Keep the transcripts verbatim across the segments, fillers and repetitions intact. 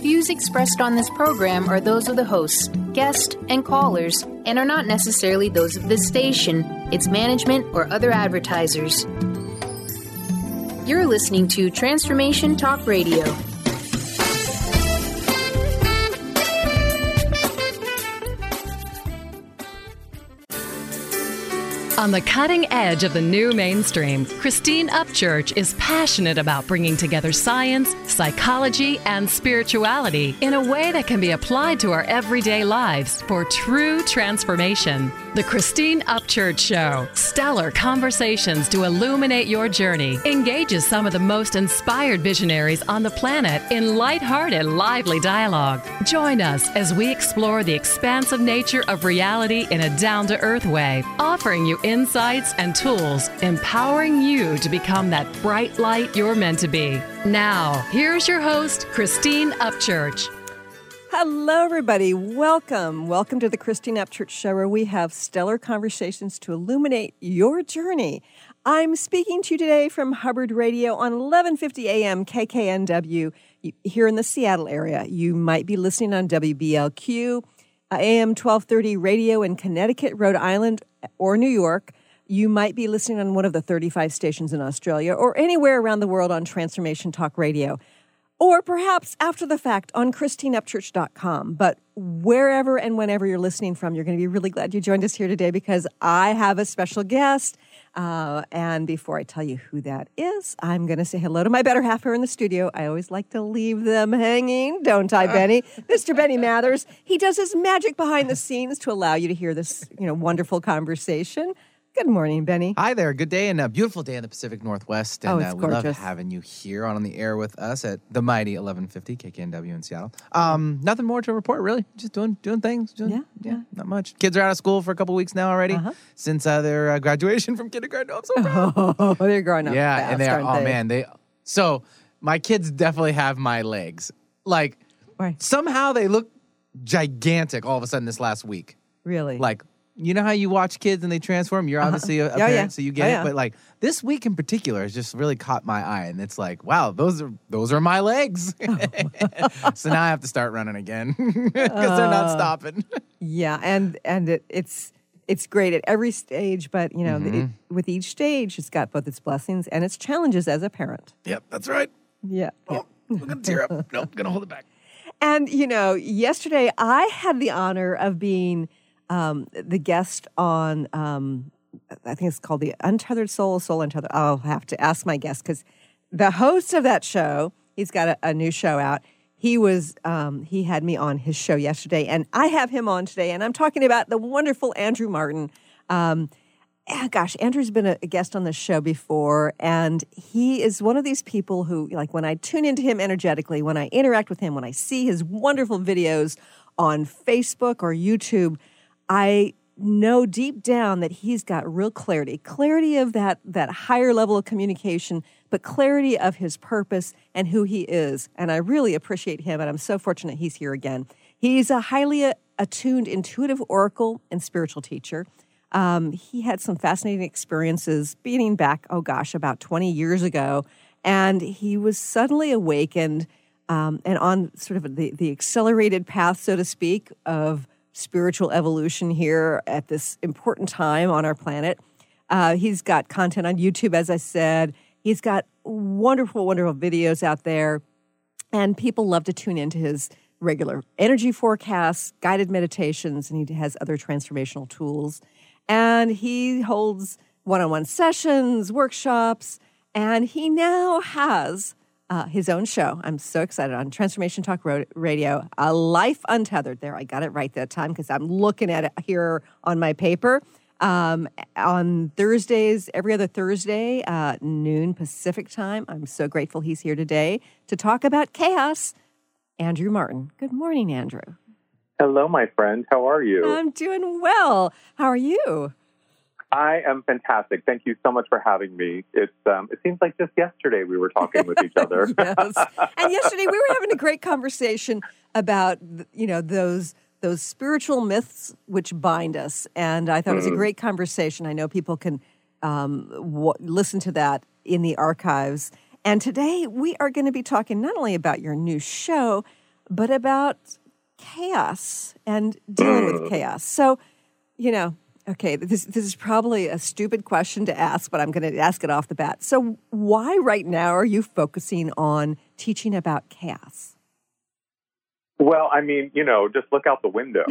views expressed on this program are those of the hosts, guests, and callers, and are not necessarily those of this station, its management, or other advertisers. You're listening to Transformation Talk Radio. On the cutting edge of the new mainstream, Christine Upchurch is passionate about bringing together science, psychology, and spirituality in a way that can be applied to our everyday lives for true transformation. The Christine Upchurch Show, stellar conversations to illuminate your journey, engages some of the most inspired visionaries on the planet in lighthearted, lively dialogue. Join us as we explore the expansive nature of reality in a down-to-earth way, offering you insights and tools, empowering you to become that bright light you're meant to be. Now, here's your host, Christine Upchurch. Hello, everybody. Welcome. Welcome to the Christine Upchurch Show, where we have stellar conversations to illuminate your journey. I'm speaking to you today from Hubbard Radio on eleven fifty a.m. K K N W here in the Seattle area. You might be listening on W B L Q, A M twelve thirty radio in Connecticut, Rhode Island, or New York. You might be listening on one of the thirty-five stations in Australia or anywhere around the world on Transformation Talk Radio. Or perhaps after the fact on Christine Upchurch dot com. But wherever and whenever you're listening from, you're going to be really glad you joined us here today because I have a special guest. Uh, and before I tell you who that is, I'm going to say hello to my better half here in the studio. I always like to leave them hanging, don't I, Benny? Mister Benny Mathers. He does his magic behind the scenes to allow you to hear this, you know, wonderful conversation. Good morning, Benny. Hi there. Good day and a beautiful day in the Pacific Northwest. And oh, it's uh, we gorgeous. love having you here on the air with us at the mighty eleven fifty K K N W in Seattle. Um, nothing more to report, really. Just doing doing things. Doing, yeah, yeah, yeah. Not much. Kids are out of school for a couple weeks now already uh-huh. since uh, their uh, graduation from kindergarten. Oh, I'm so proud. Oh, they're growing up Yeah, fast, and they are. Oh, they? man. they. So my kids definitely have my legs. Like, right. somehow they look gigantic all of a sudden this last week. Really? Like, you know how you watch kids and they transform? You're obviously a, a Uh-huh. parent, yeah, yeah. so you get Oh, it. yeah. But like this week in particular has just really caught my eye, and it's like, wow, those are those are my legs. Oh. So now I have to start running again because uh, they're not stopping. Yeah, and and it, it's it's great at every stage, but you know, Mm-hmm. it, with each stage, it's got both its blessings and its challenges as a parent. Yep, that's right. Yeah. Oh, I'm gonna tear up. Nope, gonna hold it back. And you know, yesterday I had the honor of being um, the guest on. Um, I think it's called the Untethered Soul, Soul Untethered. I'll have to ask my guest because the host of that show, he's got a, a new show out. He was, um, he had me on his show yesterday, and I have him on today, and I'm talking about the wonderful Andrew Martin. Um, ah, gosh, Andrew's been a, a guest on this show before, and he is one of these people who, like, when I tune into him energetically, when I interact with him, when I see his wonderful videos on Facebook or YouTube, I know deep down that he's got real clarity, clarity of that that higher level of communication, but clarity of his purpose and who he is. And I really appreciate him, and I'm so fortunate he's here again. He's a highly attuned, intuitive oracle and spiritual teacher. Um, he had some fascinating experiences beginning back, oh gosh, about twenty years ago, and he was suddenly awakened um, and on sort of the, the accelerated path, so to speak, of spiritual evolution here at this important time on our planet. Uh, he's got content on YouTube, as I said. He's got wonderful, wonderful videos out there, and people love to tune into his regular energy forecasts, guided meditations, and he has other transformational tools. And he holds one-on-one sessions, workshops, and he now has Uh, his own show. I'm so excited on Transformation Talk Radio, A Life Untethered. There, I got it right that time because I'm looking at it here on my paper. Um, on Thursdays, every other Thursday, uh, noon Pacific time. I'm so grateful he's here today to talk about chaos. Andrew Martin. Good morning, Andrew. Hello, my friend. How are you? I'm doing well. How are you? I am fantastic. Thank you so much for having me. It's um, it seems like just yesterday we were talking with each other. Yes. And yesterday we were having a great conversation about, you know, those those spiritual myths which bind us. And I thought mm. it was a great conversation. I know people can um, w- listen to that in the archives. And today we are going to be talking not only about your new show, but about chaos and dealing with chaos. So, you know, okay, this this is probably a stupid question to ask, but I'm going to ask it off the bat. So why right now are you focusing on teaching about chaos? Well, I mean, you know, just look out the window.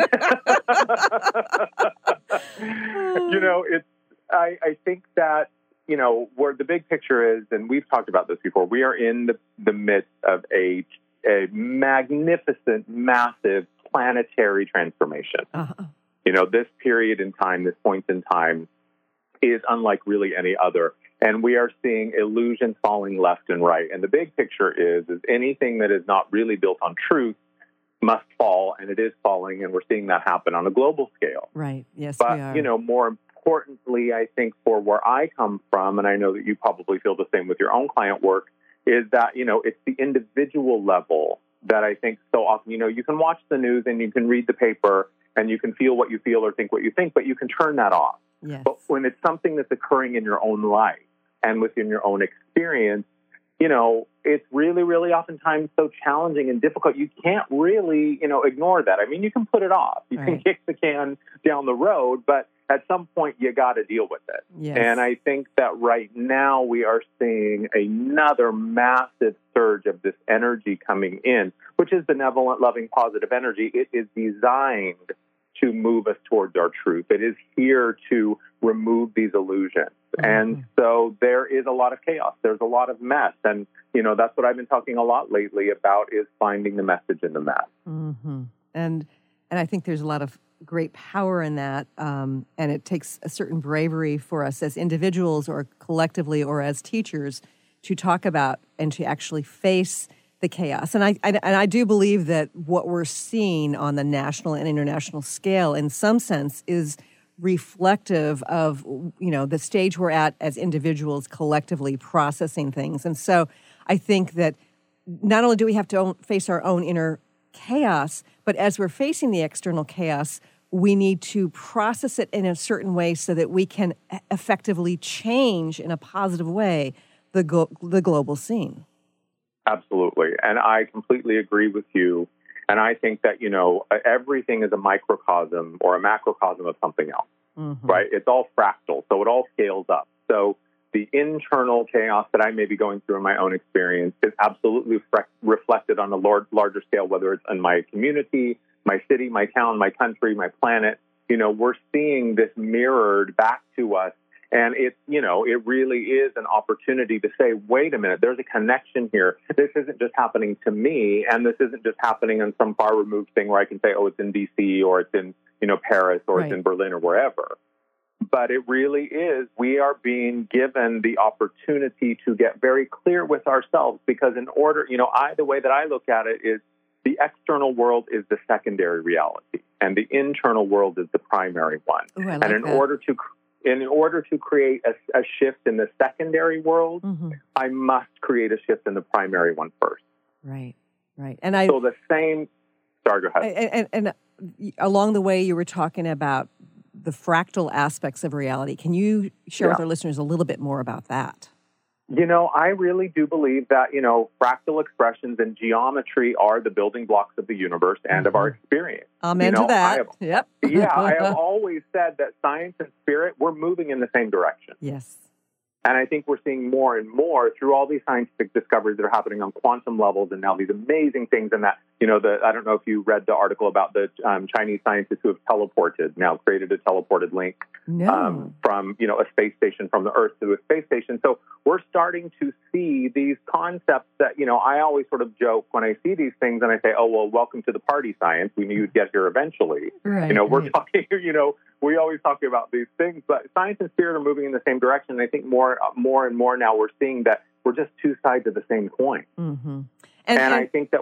you know, it's, I, I think that, you know, where the big picture is, and we've talked about this before, we are in the, the midst of a, a magnificent, massive planetary transformation. Uh-huh. You know, this period in time, this point in time is unlike really any other. And we are seeing illusions falling left and right. And the big picture is, is anything that is not really built on truth must fall, and it is falling, and we're seeing that happen on a global scale. Right. Yes, but, we are. you know, more importantly, I think for where I come from, and I know that you probably feel the same with your own client work, is that, you know, it's the individual level that I think so often, you know, you can watch the news and you can read the paper and you can feel what you feel or think what you think, but you can turn that off. Yes. But when it's something that's occurring in your own life and within your own experience, you know, it's really, really oftentimes so challenging and difficult. You can't really, you know, ignore that. I mean, you can put it off. You right. can kick the can down the road, but at some point you got to deal with it. Yes. And I think that right now we are seeing another massive surge of this energy coming in, which is benevolent, loving, positive energy. It is designed to move us towards our truth. It is here to remove these illusions. Mm-hmm. And so there is a lot of chaos. There's a lot of mess. And, you know, that's what I've been talking a lot lately about, is finding the message in the mess. Mm-hmm. And and I think there's a lot of great power in that. Um, and it takes a certain bravery for us as individuals or collectively or as teachers to talk about and to actually face the chaos. And I, I and I do believe that what we're seeing on the national and international scale, in some sense, is reflective of, you know, the stage we're at as individuals collectively processing things. And so I think that not only do we have to own, face our own inner chaos, but as we're facing the external chaos, we need to process it in a certain way so that we can effectively change in a positive way the go- the global scene. Absolutely. And I completely agree with you. And I think that, you know, everything is a microcosm or a macrocosm of something else, mm-hmm. right? It's all fractal, so it all scales up. So the internal chaos that I may be going through in my own experience is absolutely fre- reflected on a lar- larger scale, whether it's in my community, my city, my town, my country, my planet. You know, we're seeing this mirrored back to us. And it's, you know, it really is an opportunity to say, wait a minute, there's a connection here. This isn't just happening to me, and this isn't just happening in some far removed thing where I can say, oh, it's in D C or it's in, you know, Paris or right. it's in Berlin or wherever. But it really is, we are being given the opportunity to get very clear with ourselves, because in order, you know, I, the way that I look at it is the external world is the secondary reality and the internal world is the primary one. Ooh, I like and in that. order to In order to create a, a shift in the secondary world, mm-hmm. I must create a shift in the primary one first. Right, right. And I so the same. Sorry, go ahead. And, and, and along the way, you were talking about the fractal aspects of reality. Can you share yeah. with our listeners a little bit more about that? You know, I really do believe that, you know, fractal expressions and geometry are the building blocks of the universe and mm-hmm. of our experience. Amen you know, to that. I have, yep. yeah, I have always said that science and spirit, we're moving in the same direction. Yes. And I think we're seeing more and more through all these scientific discoveries that are happening on quantum levels, and now these amazing things. And that, you know, the I don't know if you read the article about the um, Chinese scientists who have teleported, now created a teleported link no. um, from, you know, a space station from the Earth to a space station. So we're starting to see these concepts that, you know, I always sort of joke when I see these things and I say, oh, well, welcome to the party, science. We knew you'd get here eventually. Right, you know, we're right. talking, you know, we always talk about these things, but science and spirit are moving in the same direction. And I think more, more and more now we're seeing that we're just two sides of the same coin. Mm-hmm. And, and, and I think that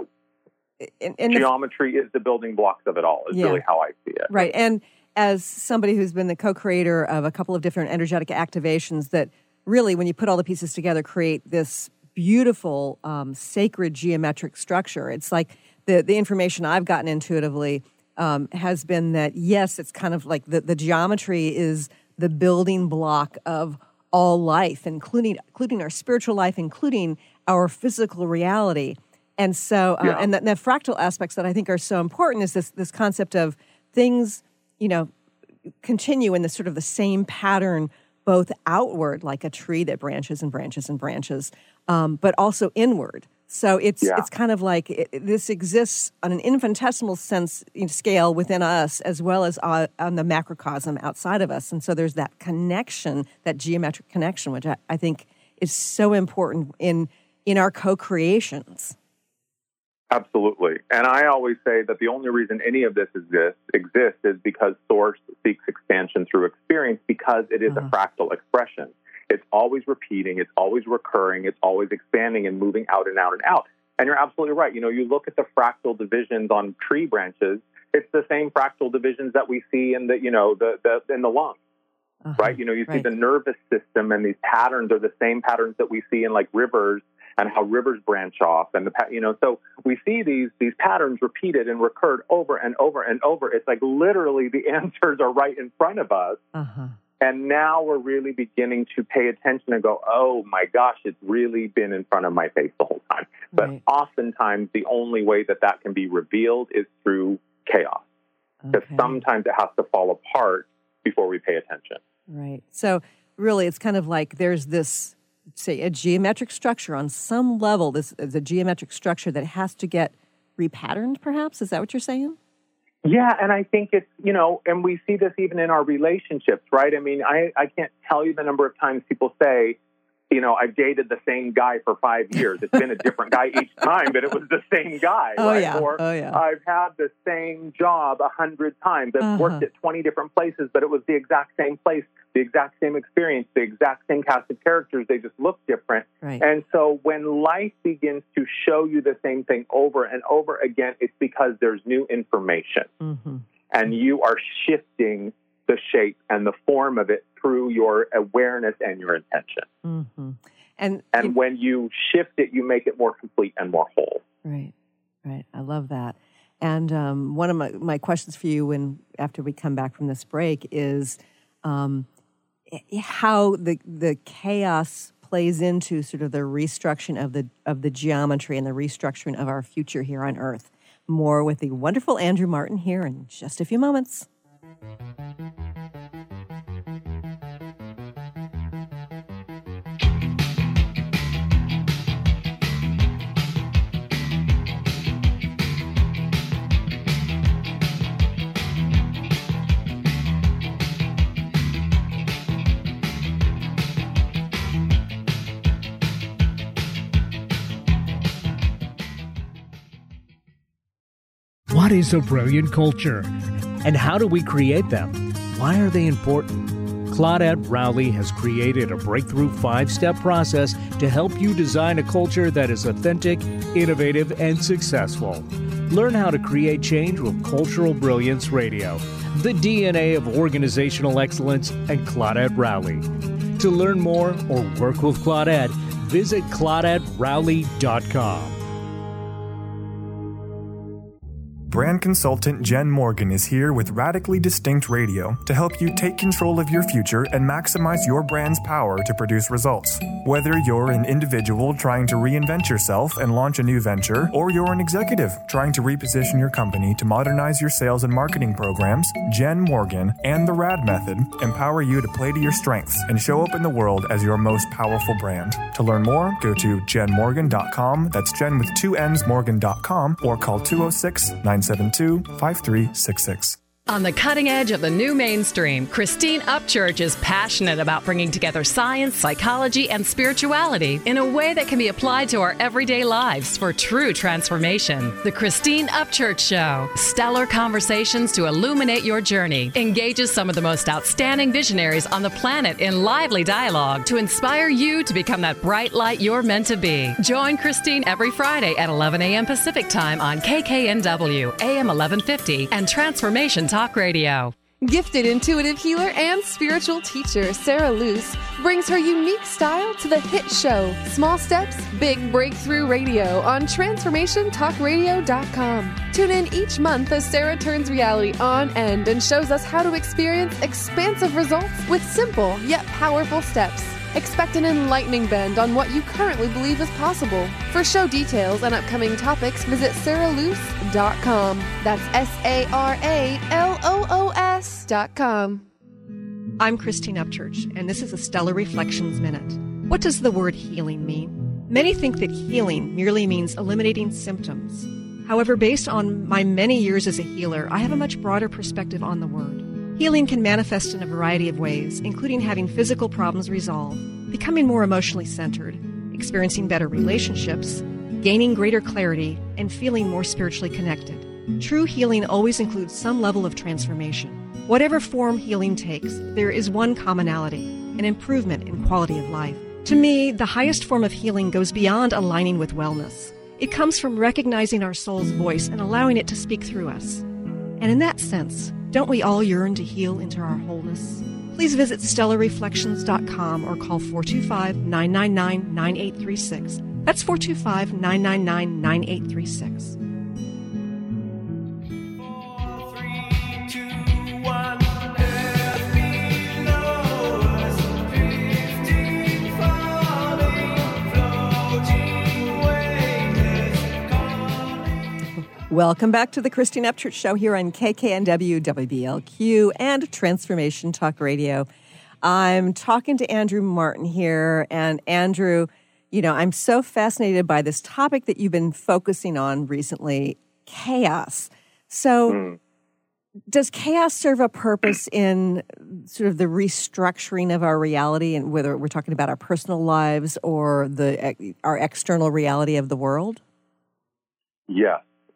in, in geometry the, is the building blocks of it all, is yeah. really how I see it. Right. And as somebody who's been the co-creator of a couple of different energetic activations that really, when you put all the pieces together, create this beautiful, um, sacred geometric structure. It's like the, the information I've gotten intuitively Um, has been that, yes, it's kind of like the, the geometry is the building block of all life, including including our spiritual life, including our physical reality. And so, uh, Yeah. and the, the fractal aspects that I think are so important is this this concept of things, you know, continue in the sort of the same pattern, both outward, like a tree that branches and branches and branches, um, but also inward. So it's Yeah. it's kind of like it, this exists on an infinitesimal sense you know, scale within us, as well as uh, on the macrocosm outside of us. And so there's that connection, that geometric connection, which I, I think is so important in in our co-creations. Absolutely. And I always say that the only reason any of this exists exists is because Source seeks expansion through experience, because it is Uh-huh. a fractal expression. It's always repeating, it's always recurring, it's always expanding and moving out and out and out. And you're absolutely right. You know, you look at the fractal divisions on tree branches, it's the same fractal divisions that we see in the, you know, the, the in the lungs. Uh-huh. Right? You know, you see Right. the nervous system, and these patterns are the same patterns that we see in like rivers and how rivers branch off. And, the pa- you know, so we see these these patterns repeated and recurred over and over and over. It's like literally the answers are right in front of us. Uh-huh. And now we're really beginning to pay attention and go, oh, my gosh, it's really been in front of my face the whole time. But Right. oftentimes the only way that that can be revealed is through chaos. Because Okay. sometimes it has to fall apart before we pay attention. Right. So really, it's kind of like there's this, say, a geometric structure on some level. This is a geometric structure that has to get repatterned, perhaps? Is that what you're saying? Yeah, and I think it's, you know, and we see this even in our relationships, right? I mean, I, I can't tell you the number of times people say, you know, I've dated the same guy for five years. It's been a different guy each time, but it was the same guy, Oh, right? yeah. Or Oh, yeah. I've had the same job a hundred times. I've Uh-huh. worked at twenty different places, but it was the exact same place, the exact same experience, the exact same cast of characters. They just look different. Right. And so when life begins to show you the same thing over and over again, it's because there's new information. Mm-hmm. And you are shifting the shape and the form of it through your awareness and your intention. Mm-hmm. And, And you- when you shift it, you make it more complete and more whole. right, right. I love that. And um, one of my, my questions for you when after we come back from this break is um, how the the chaos plays into sort of the restructuring of the of the geometry and the restructuring of our future here on Earth. More with the wonderful Andrew Martin here in just a few moments. What is a brilliant culture? And how do we create them? Why are they important? Claudette Rowley has created a breakthrough five-step process to help you design a culture that is authentic, innovative, and successful. Learn how to create change with Cultural Brilliance Radio, the D N A of organizational excellence, and Claudette Rowley. To learn more or work with Claudette, visit claudette rowley dot com. Brand consultant Jen Morgan is here with Radically Distinct Radio to help you take control of your future and maximize your brand's power to produce results. Whether you're an individual trying to reinvent yourself and launch a new venture, or you're an executive trying to reposition your company to modernize your sales and marketing programs, Jen Morgan and the RAD Method empower you to play to your strengths and show up in the world as your most powerful brand. To learn more, go to jen morgan dot com. That's Jen with two N's, morgan dot com, or call two oh six, nine seven two, five three six six. On the cutting edge of the new mainstream, Christine Upchurch is passionate about bringing together science, psychology, and spirituality in a way that can be applied to our everyday lives for true transformation. The Christine Upchurch Show, stellar conversations to illuminate your journey, engages some of the most outstanding visionaries on the planet in lively dialogue to inspire you to become that bright light you're meant to be. Join Christine every Friday at eleven a.m. Pacific Time on K K N W, A M eleven fifty, and Transformation Talk Radio. Gifted intuitive healer and spiritual teacher Sarah Luce brings her unique style to the hit show Small Steps, Big Breakthrough Radio on transformation talk radio dot com. Tune in each month as Sarah turns reality on end and shows us how to experience expansive results with simple yet powerful steps. Expect an enlightening bend on what you currently believe is possible. For show details and upcoming topics, visit sarah loos dot com. That's S A R A L O O S dot com. I'm Christine Upchurch, and this is a Stellar Reflections Minute. What does the word healing mean? Many think that healing merely means eliminating symptoms. However, based on my many years as a healer, I have a much broader perspective on the word. Healing can manifest in a variety of ways, including having physical problems resolved, becoming more emotionally centered, experiencing better relationships, gaining greater clarity, and feeling more spiritually connected. True healing always includes some level of transformation. Whatever form healing takes, there is one commonality, an improvement in quality of life. To me, the highest form of healing goes beyond aligning with wellness. It comes from recognizing our soul's voice and allowing it to speak through us. And in that sense, don't we all yearn to heal into our wholeness? Please visit stellar reflections dot com or call four two five, nine nine nine, nine eight three six. That's four two five, nine nine nine, nine eight three six. Welcome back to the Christine Upchurch Show here on K K N W, W B L Q, and Transformation Talk Radio. I'm talking to Andrew Martin here, and Andrew, you know, I'm so fascinated by this topic that you've been focusing on recently, chaos. So mm. does chaos serve a purpose in sort of the restructuring of our reality, and whether we're talking about our personal lives or the our external reality of the world? Yes.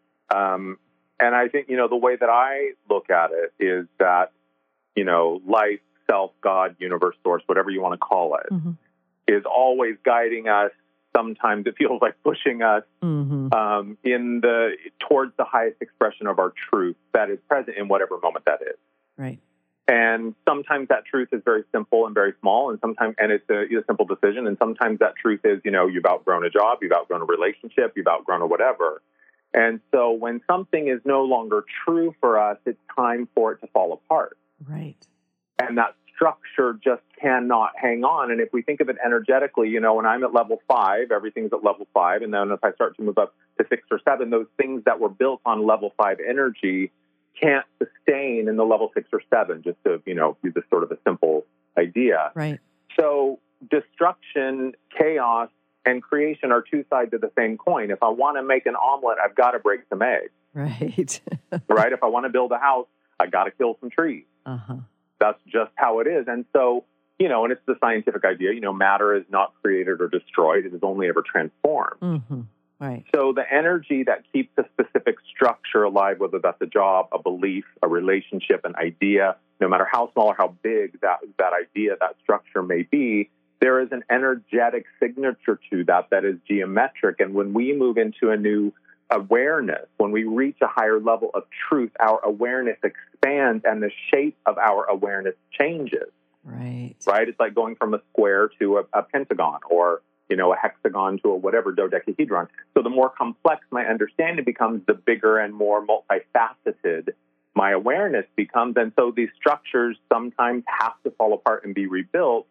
Um, and I think, you know, the way that I look at it is that, you know, life, self, God, universe, source, whatever you want to call it, mm-hmm. is always guiding us. Sometimes it feels like pushing us mm-hmm. um, in the towards the highest expression of our truth that is present in whatever moment that is. Right. And sometimes that truth is very simple and very small, and sometimes and it's a, a simple decision. And sometimes that truth is, you know, you've outgrown a job, you've outgrown a relationship, you've outgrown a whatever. And so when something is no longer true for us, it's time for it to fall apart. Right. And that structure just cannot hang on. And if we think of it energetically, you know, when I'm at level five, everything's at level five. And then if I start to move up to six or seven, those things that were built on level five energy can't sustain in the level six or seven, just to, you know, use this sort of a simple idea. Right. So destruction, chaos, and creation are two sides of the same coin. If I want to make an omelet, I've got to break some eggs. Right. Right? If I want to build a house, I got to kill some trees. Uh-huh. That's just how it is. And so, you know, and it's the scientific idea, you know, matter is not created or destroyed. It is only ever transformed. Mm-hmm. Right. So the energy that keeps a specific structure alive, whether that's a job, a belief, a relationship, an idea, no matter how small or how big that, that idea, that structure may be, there is an energetic signature to that that is geometric. And when we move into a new awareness, when we reach a higher level of truth, our awareness expands and the shape of our awareness changes. Right. Right? It's like going from a square to a, a pentagon, or, you know, a hexagon to a whatever, dodecahedron. So the more complex my understanding becomes, the bigger and more multifaceted my awareness becomes. And so these structures sometimes have to fall apart and be rebuilt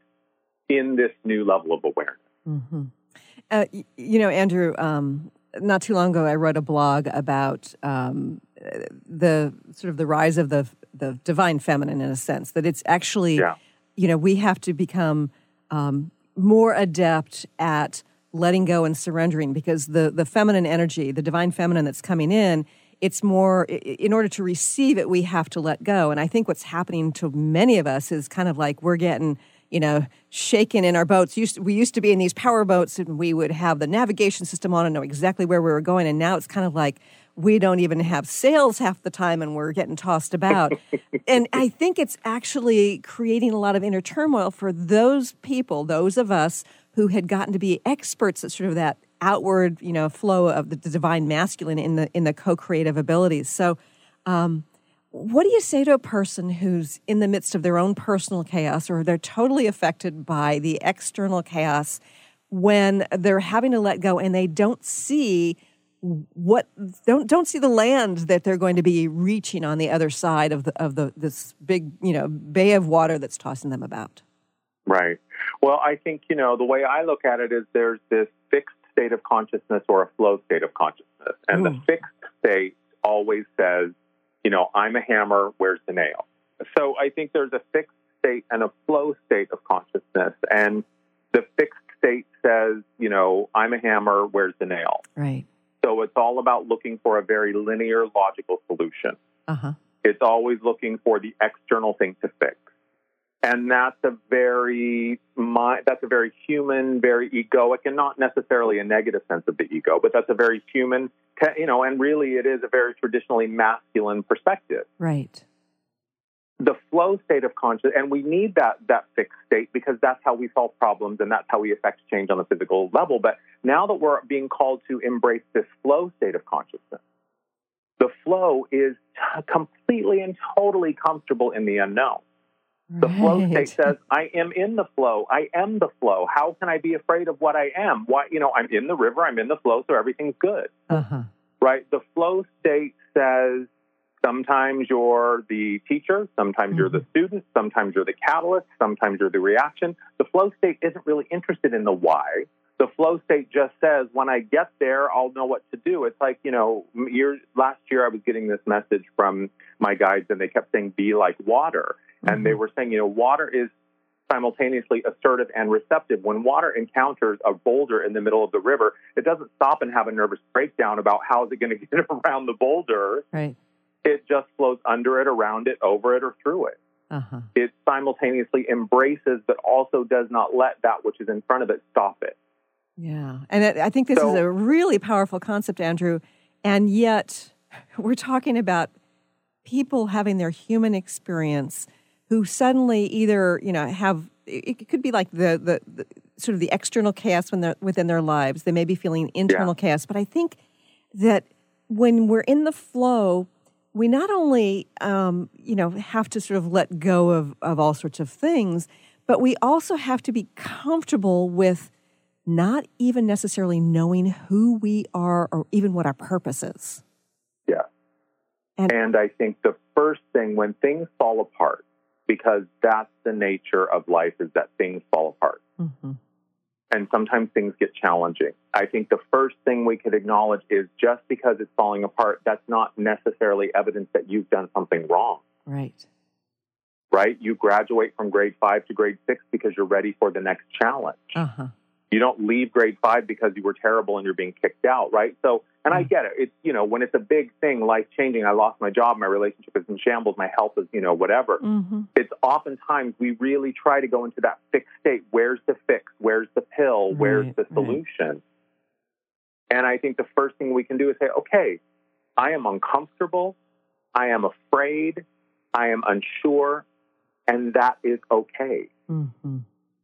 in this new level of awareness. Mm-hmm. Uh, y- you know, Andrew, um, not too long ago, I wrote a blog about um, the sort of the rise of the the divine feminine, in a sense, that it's actually, yeah. you know, we have to become um, more adept at letting go and surrendering, because the, the feminine energy, the divine feminine that's coming in, it's more, in order to receive it, we have to let go. And I think what's happening to many of us is kind of like we're getting, you know, shaken in our boats. Used to, we used to be in these power boats, and we would have the navigation system on and know exactly where we were going. And now it's kind of like we don't even have sails half the time, and we're getting tossed about. And I think it's actually creating a lot of inner turmoil for those people, those of us who had gotten to be experts at sort of that outward, you know, flow of the, the divine masculine in the in the co-creative abilities. So, um, what do you say to a person who's in the midst of their own personal chaos, or they're totally affected by the external chaos, when they're having to let go and they don't see what don't don't see the land that they're going to be reaching on the other side of the of the this big, you know, bay of water that's tossing them about? Right. Well, I think, you know, the way I look at it is there's this fixed state of consciousness or a flow state of consciousness. And Ooh. the fixed state always says, you know, I'm a hammer, where's the nail? So I think there's a fixed state and a flow state of consciousness. And the fixed state says, you know, I'm a hammer, where's the nail? Right. So it's all about looking for a very linear, logical solution. Uh-huh. It's always looking for the external thing to fix. And that's a very my, that's a very human, very egoic, and not necessarily a negative sense of the ego, but that's a very human, you know, and really it is a very traditionally masculine perspective. Right. The flow state of consciousness, and we need that that fixed state because that's how we solve problems and that's how we affect change on the physical level. But now that we're being called to embrace this flow state of consciousness, the flow is completely and totally comfortable in the unknown. The Right. flow state says, I am in the flow. I am the flow. How can I be afraid of what I am? Why, you know, I'm in the river. I'm in the flow, so everything's good. Uh-huh. Right? The flow state says sometimes you're the teacher, sometimes mm-hmm. you're the student, sometimes you're the catalyst, sometimes you're the reaction. The flow state isn't really interested in the why. The flow state just says, when I get there, I'll know what to do. It's like, you know, years, last year I was getting this message from my guides, and they kept saying, be like water. Mm-hmm. And they were saying, you know, water is simultaneously assertive and receptive. When water encounters a boulder in the middle of the river, it doesn't stop and have a nervous breakdown about how is it going to get around the boulder. Right. It just flows under it, around it, over it, or through it. Uh-huh. It simultaneously embraces, but also does not let that which is in front of it stop it. Yeah. And it, I think this So- is a really powerful concept, Andrew. And yet we're talking about people having their human experience who suddenly either, you know, have, it could be like the, the, the sort of the external chaos when they're within their lives. They may be feeling internal Yeah. chaos. But I think that when we're in the flow, we not only, um, you know, have to sort of let go of, of all sorts of things, but we also have to be comfortable with not even necessarily knowing who we are or even what our purpose is. Yeah. And, And I think the first thing when things fall apart, because that's the nature of life, is that things fall apart. mm-hmm. And sometimes things get challenging. I think the first thing we could acknowledge is just because it's falling apart, that's not necessarily evidence that you've done something wrong. Right. Right? You graduate from grade five to grade six because you're ready for the next challenge. Uh-huh. You don't leave grade five because you were terrible and you're being kicked out, right? So, and I get it. It's, you know, when it's a big thing, life-changing, I lost my job, my relationship is in shambles, my health is, you know, whatever. Mm-hmm. It's oftentimes we really try to go into that fixed state. Where's the fix? Where's the pill? Where's Right, the right. solution? And I think the first thing we can do is say, okay, I am uncomfortable. I am afraid. I am unsure. And that is okay. Mm-hmm.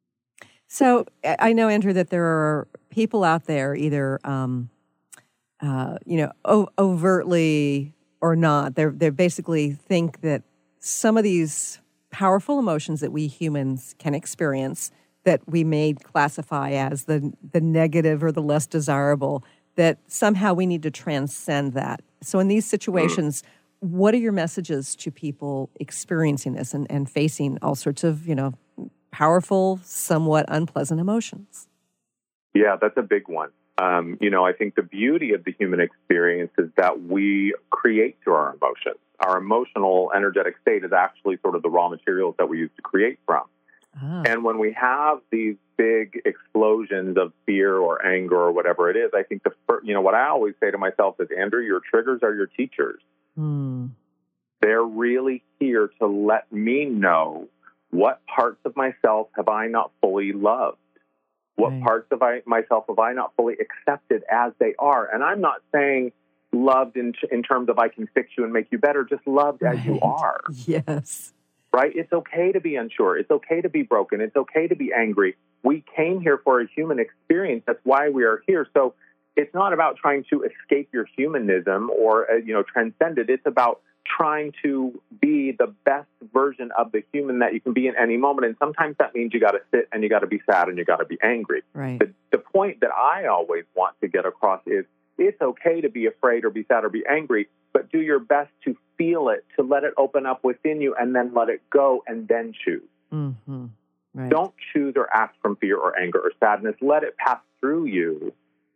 So I I know, Andrew, that there are people out there, either um, uh, you know, o- overtly or not. They they basically think that some of these powerful emotions that we humans can experience, that we may classify as the the negative or the less desirable, that somehow we need to transcend that. So in these situations, what are your messages to people experiencing this and, and facing all sorts of, you know, powerful, somewhat unpleasant emotions? Yeah, that's a big one. Um, you know, I think the beauty of the human experience is that we create through our emotions. Our emotional, energetic state is actually sort of the raw materials that we use to create from. Ah. And when we have these big explosions of fear or anger or whatever it is, I think the first, you know, what I always say to myself is, Andrew, your triggers are your teachers. Hmm. They're really here to let me know what parts of myself have I not fully loved? What Right. parts of I, myself have I not fully accepted as they are? And I'm not saying loved in, in terms of I can fix you and make you better, just loved as you Right. are, Yes. right? It's okay to be unsure. It's okay to be broken. It's okay to be angry. We came here for a human experience. That's why we are here. So it's not about trying to escape your humanism or, uh, you know, transcend it. It's about trying to be the best version of the human that you can be in any moment. And sometimes that means you got to sit and you got to be sad and you got to be angry. Right. The, the point that I always want to get across is it's okay to be afraid or be sad or be angry, but do your best to feel it, to let it open up within you and then let it go and then choose. Mm-hmm. Right. Don't choose or act from fear or anger or sadness. Let it pass through you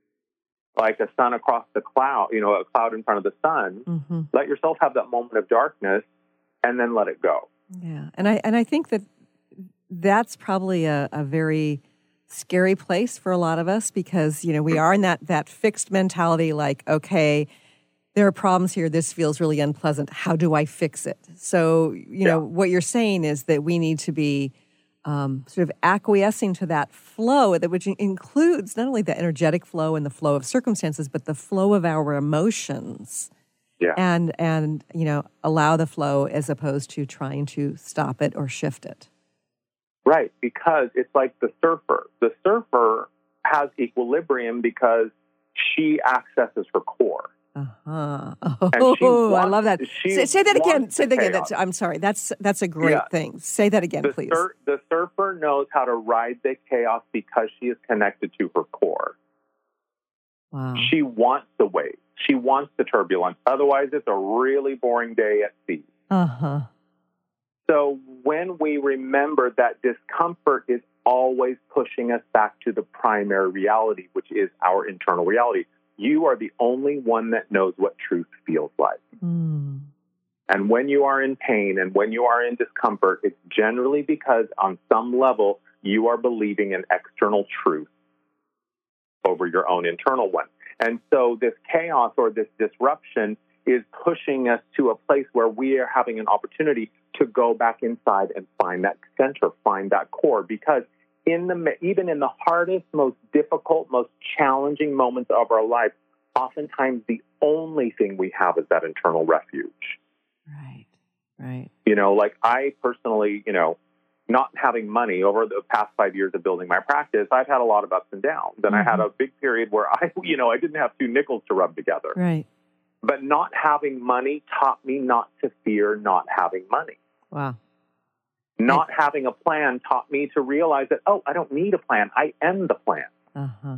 like a sun across the cloud, you know, a cloud in front of the sun. Mm-hmm. Let yourself have that moment of darkness and then let it go. Yeah. And I and I think that that's probably a, a very scary place for a lot of us because, you know, we are in that that fixed mentality like, okay, there are problems here. This feels really unpleasant. How do I fix it? So, you yeah. know, what you're saying is that we need to be Um, sort of acquiescing to that flow, that which includes not only the energetic flow and the flow of circumstances, but the flow of our emotions. Yeah. And, and you know, allow the flow as opposed to trying to stop it or shift it. Right, because it's like the surfer. The surfer has equilibrium because she accesses her core. Uh-huh. Oh, I love that. Say, say that again. Say that again. That's, I'm sorry. That's that's a great yeah. thing. Say that again, the please. Sur- the surfer knows how to ride the chaos because she is connected to her core. Wow. She wants the wave. She wants the turbulence. Otherwise, it's a really boring day at sea. Uh-huh. So when we remember that discomfort is always pushing us back to the primary reality, which is our internal reality, you are the only one that knows what truth feels like. Mm. And when you are in pain and when you are in discomfort, it's generally because on some level you are believing an external truth over your own internal one. And so this chaos or this disruption is pushing us to a place where we are having an opportunity to go back inside and find that center, find that core, because in the even in the hardest, most difficult, most challenging moments of our life, oftentimes the only thing we have is that internal refuge. Right, right. You know, like I personally, you know, not having money over the past five years of building my practice, I've had a lot of ups and downs. And mm-hmm. I had a big period where I, you know, I didn't have two nickels to rub together. Right. But not having money taught me not to fear not having money. Wow. Not having a plan taught me to realize that, oh, I don't need a plan. I am the plan. Uh-huh.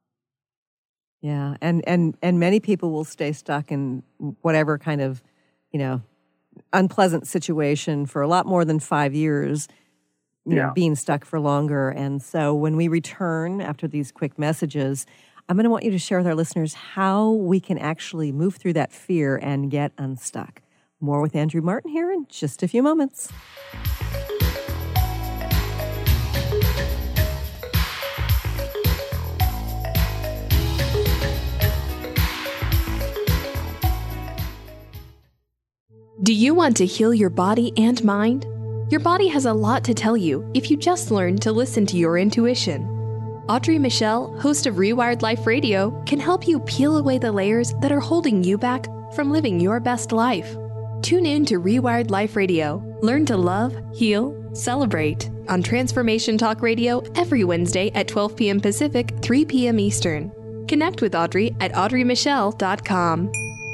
Yeah. And, and, and many people will stay stuck in whatever kind of, you know, unpleasant situation for a lot more than five years, you yeah. know, being stuck for longer. And so when we return after these quick messages, I'm going to want you to share with our listeners how we can actually move through that fear and get unstuck. More with Andrew Martin here in just a few moments. Do you want to heal your body and mind? Your body has a lot to tell you if you just learn to listen to your intuition. Audrey Michelle, host of Rewired Life Radio, can help you peel away the layers that are holding you back from living your best life. Tune in to Rewired Life Radio. Learn to love, heal, celebrate on Transformation Talk Radio every Wednesday at twelve p.m. Pacific, three p.m. Eastern. Connect with Audrey at audrey michelle dot com.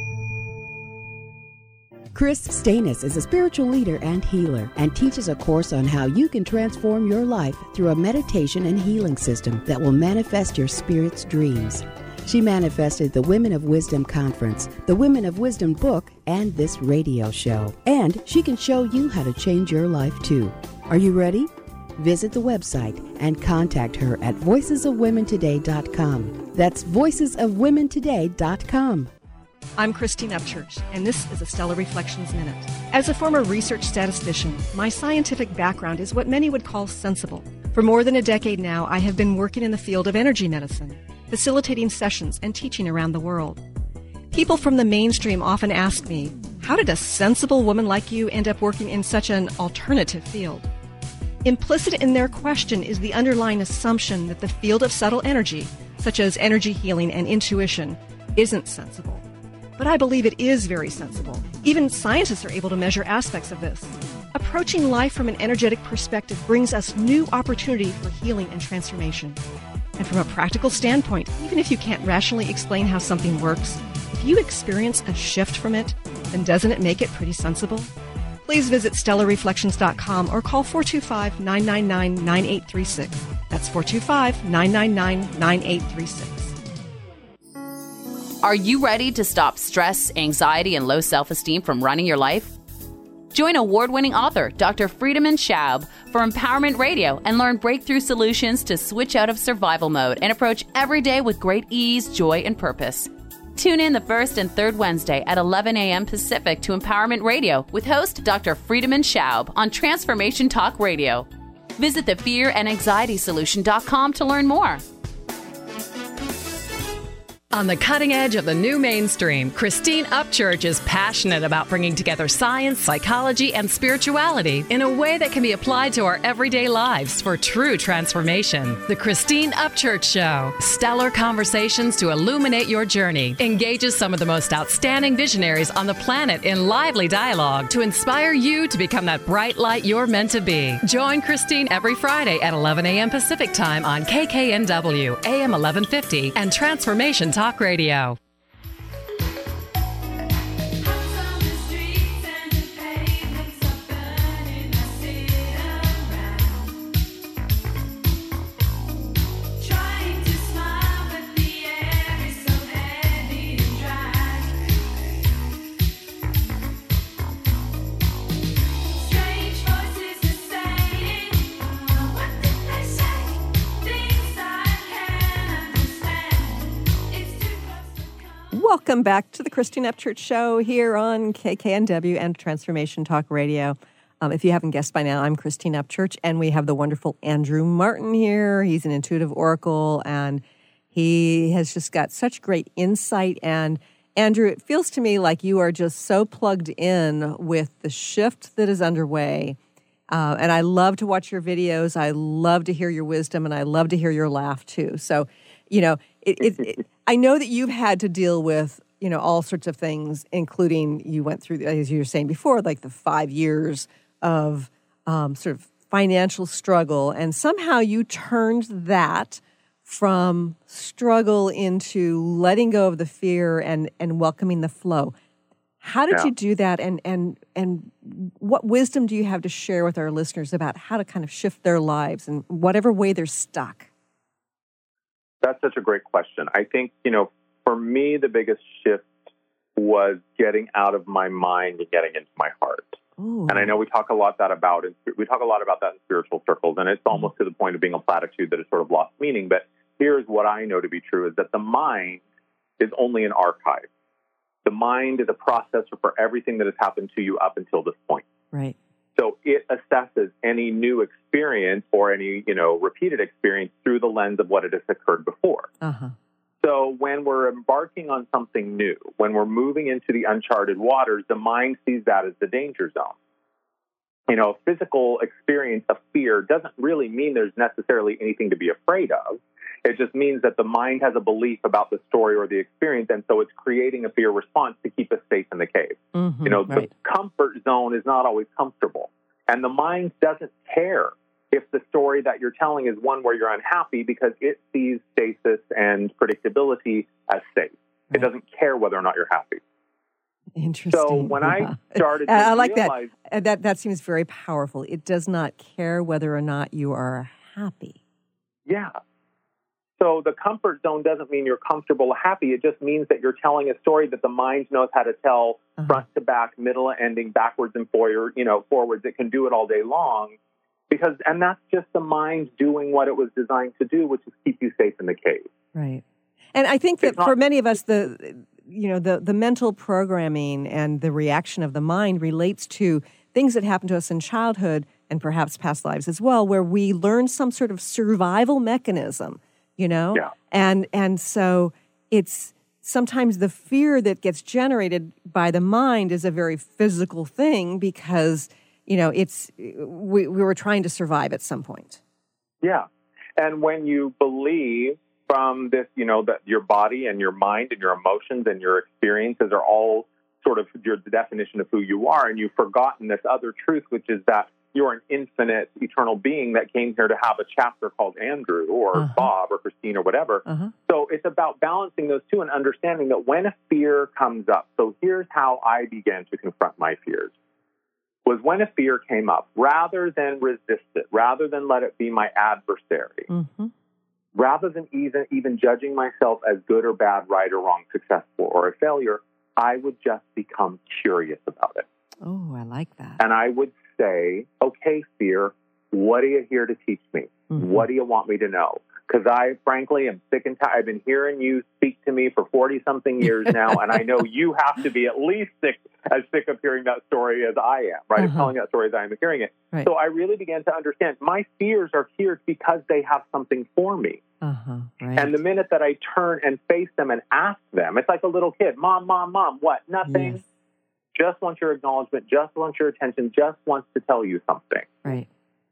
Chris Stanis is a spiritual leader and healer and teaches a course on how you can transform your life through a meditation and healing system that will manifest your spirit's dreams. She manifested the Women of Wisdom Conference, the Women of Wisdom book, and this radio show. And she can show you how to change your life too. Are you ready? Visit the website and contact her at voices of women today dot com. That's voices of women today dot com. I'm Christine Upchurch, and this is a Stellar Reflections Minute. As a former research statistician, my scientific background is what many would call sensible. For more than a decade now, I have been working in the field of energy medicine, facilitating sessions and teaching around the world. People from the mainstream often ask me, how did a sensible woman like you end up working in such an alternative field? Implicit in their question is the underlying assumption that the field of subtle energy, such as energy healing and intuition, isn't sensible. But I believe it is very sensible. Even scientists are able to measure aspects of this. Approaching life from an energetic perspective brings us new opportunity for healing and transformation. And from a practical standpoint, even if you can't rationally explain how something works, if you experience a shift from it, then doesn't it make it pretty sensible? Please visit stellar reflections dot com or call four two five, nine nine nine, nine eight three six. That's four two five, nine nine nine, nine eight three six. Are you ready to stop stress, anxiety, and low self-esteem from running your life? Join award-winning author Doctor Friedemann Schaub for Empowerment Radio and learn breakthrough solutions to switch out of survival mode and approach every day with great ease, joy, and purpose. Tune in the first and third Wednesday at eleven a.m. Pacific to Empowerment Radio with host Doctor Friedemann Schaub on Transformation Talk Radio. Visit the fear and anxiety solution dot com to learn more. On the cutting edge of the new mainstream, Christine Upchurch is passionate about bringing together science, psychology, and spirituality in a way that can be applied to our everyday lives for true transformation. The Christine Upchurch Show, stellar conversations to illuminate your journey, engages some of the most outstanding visionaries on the planet in lively dialogue to inspire you to become that bright light you're meant to be. Join Christine every Friday at eleven a.m. Pacific Time on K K N W, A M eleven fifty, and Transformation Talk Radio. Welcome back to the Christine Upchurch Show here on K K N W and Transformation Talk Radio. Um, if you haven't guessed by now, I'm Christine Upchurch, and we have the wonderful Andrew Martin here. He's an intuitive oracle, and he has just got such great insight. And Andrew, it feels to me like you are just so plugged in with the shift that is underway. Uh, and I love to watch your videos. I love to hear your wisdom, and I love to hear your laugh too. So, you know, it, it, it, I know that you've had to deal with, you know, all sorts of things, including you went through, as you were saying before, like the five years of um, sort of financial struggle. And somehow you turned that from struggle into letting go of the fear and, and welcoming the flow. How did yeah. you do that? And, and, and what wisdom do you have to share with our listeners about how to kind of shift their lives in whatever way they're stuck? That's such a great question. I think, you know, for me, the biggest shift was getting out of my mind and getting into my heart. Ooh. And I know we talk a lot that about it. We talk a lot about that in spiritual circles, and it's almost to the point of being a platitude that has sort of lost meaning. But here's what I know to be true: is that the mind is only an archive. The mind is a processor for everything that has happened to you up until this point. Right. So it assesses any new experience or any, you know, repeated experience through the lens of what it has occurred before. Uh-huh. So when we're embarking on something new, when we're moving into the uncharted waters, the mind sees that as the danger zone. You know, physical experience of fear doesn't really mean there's necessarily anything to be afraid of. It just means that the mind has a belief about the story or the experience, and so it's creating a fear response to keep us safe in the cave. Mm-hmm, you know, right. The comfort zone is not always comfortable, and the mind doesn't care if the story that you're telling is one where you're unhappy, because it sees stasis and predictability as safe. Right. It doesn't care whether or not you're happy. Interesting. So when yeah. I started to I like realize... that. that. That seems very powerful. It does not care whether or not you are happy. Yeah. So the comfort zone doesn't mean you're comfortable or happy. It just means that you're telling a story that the mind knows how to tell uh-huh. front to back, middle, ending, backwards, and forward, you know, forwards. It can do it all day long. Because, and that's just the mind doing what it was designed to do, which is keep you safe in the cave. Right. And I think that it's not, for many of us, the, you know, the, the mental programming and the reaction of the mind relates to things that happen to us in childhood and perhaps past lives as well, where we learn some sort of survival mechanism. You know, yeah. and and so it's sometimes the fear that gets generated by the mind is a very physical thing because, you know, it's we, we were trying to survive at some point. Yeah. And when you believe from this, you know, that your body and your mind and your emotions and your experiences are all sort of your the definition of who you are, and you've forgotten this other truth, which is that you're an infinite, eternal being that came here to have a chapter called Andrew or uh-huh. Bob or Christine or whatever. Uh-huh. So it's about balancing those two and understanding that when a fear comes up, so here's how I began to confront my fears, was when a fear came up, rather than resist it, rather than let it be my adversary, mm-hmm. rather than even, even judging myself as good or bad, right or wrong, successful or a failure, I would just become curious about it. Oh, I like that. And I would say, okay, fear, what are you here to teach me? Mm-hmm. What do you want me to know? Because I, frankly, am sick and tired. I've been hearing you speak to me for forty-something years now, and I know you have to be at least sick, as sick of hearing that story as I am, right? Uh-huh. Of telling that story as I am hearing it. Right. So I really began to understand my fears are here because they have something for me. Uh-huh. Right. And the minute that I turn and face them and ask them, it's like a little kid, Mom, Mom, Mom, what? Nothing. Yes. Just wants your acknowledgement, just wants your attention, just wants to tell you something. Right.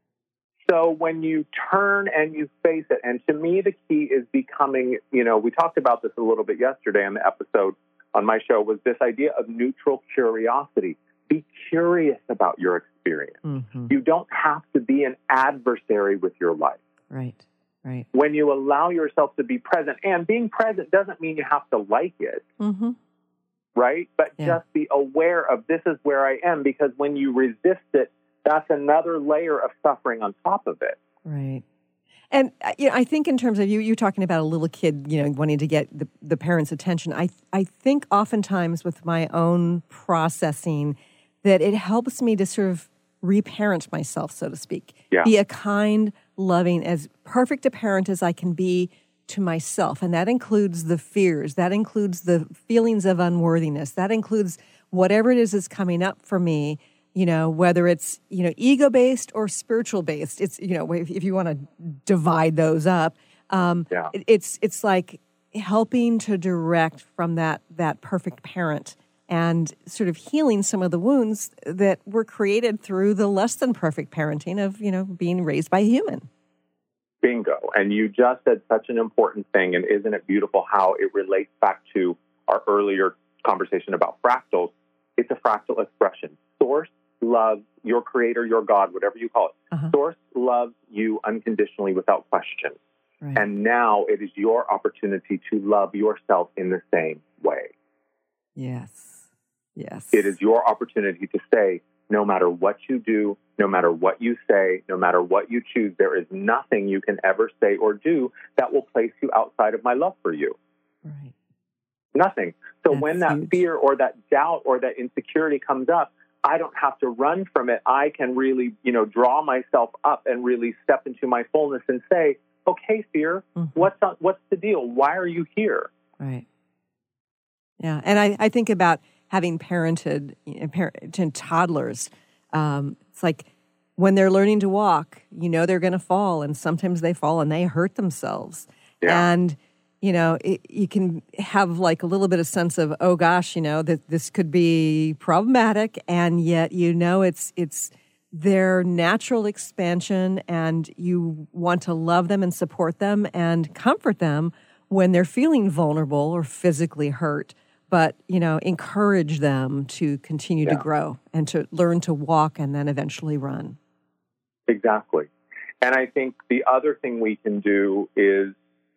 So when you turn and you face it, and to me the key is becoming, you know, we talked about this a little bit yesterday on the episode on my show, was this idea of neutral curiosity. Be curious about your experience. Mm-hmm. You don't have to be an adversary with your life. Right, right. When you allow yourself to be present, and being present doesn't mean you have to like it. Mm-hmm. Right? But yeah. just be aware of this is where I am, because when you resist it, that's another layer of suffering on top of it. Right. And you know, I think in terms of you, you talking about a little kid, you know, wanting to get the, the parents' attention. I I think oftentimes with my own processing that it helps me to sort of reparent myself, so to speak. Yeah. Be a kind, loving, as perfect a parent as I can be to myself. And that includes the fears. That includes the feelings of unworthiness. That includes whatever it is that's coming up for me. You know, whether it's, you know, ego-based or spiritual-based, it's, you know, if, if you want to divide those up, um, yeah. it, it's it's like helping to direct from that that perfect parent and sort of healing some of the wounds that were created through the less than perfect parenting of, you know, being raised by a human. Bingo. And you just said such an important thing, and isn't it beautiful how it relates back to our earlier conversation about fractals? It's a fractal expression. Source loves your creator, your God, whatever you call it. Uh-huh. Source loves you unconditionally without question. Right. And now it is your opportunity to love yourself in the same way. Yes. Yes. It is your opportunity to say, no matter what you do, no matter what you say, no matter what you choose, there is nothing you can ever say or do that will place you outside of my love for you. Right. Nothing. So That's when that huge. fear or that doubt or that insecurity comes up, I don't have to run from it. I can really, you know, draw myself up and really step into my fullness and say, okay, fear, mm-hmm. what's on, what's the deal? Why are you here? Right. Yeah. And I, I think about having parented, you know, parented toddlers. Um, it's like when they're learning to walk, you know, they're going to fall, and sometimes they fall and they hurt themselves. Yeah. And you know, it, you can have like a little bit of sense of, oh gosh, you know, that this could be problematic, and yet you know it's it's their natural expansion, and you want to love them and support them and comfort them when they're feeling vulnerable or physically hurt, but, you know, encourage them to continue yeah. to grow and to learn to walk and then eventually run. Exactly. And I think the other thing we can do is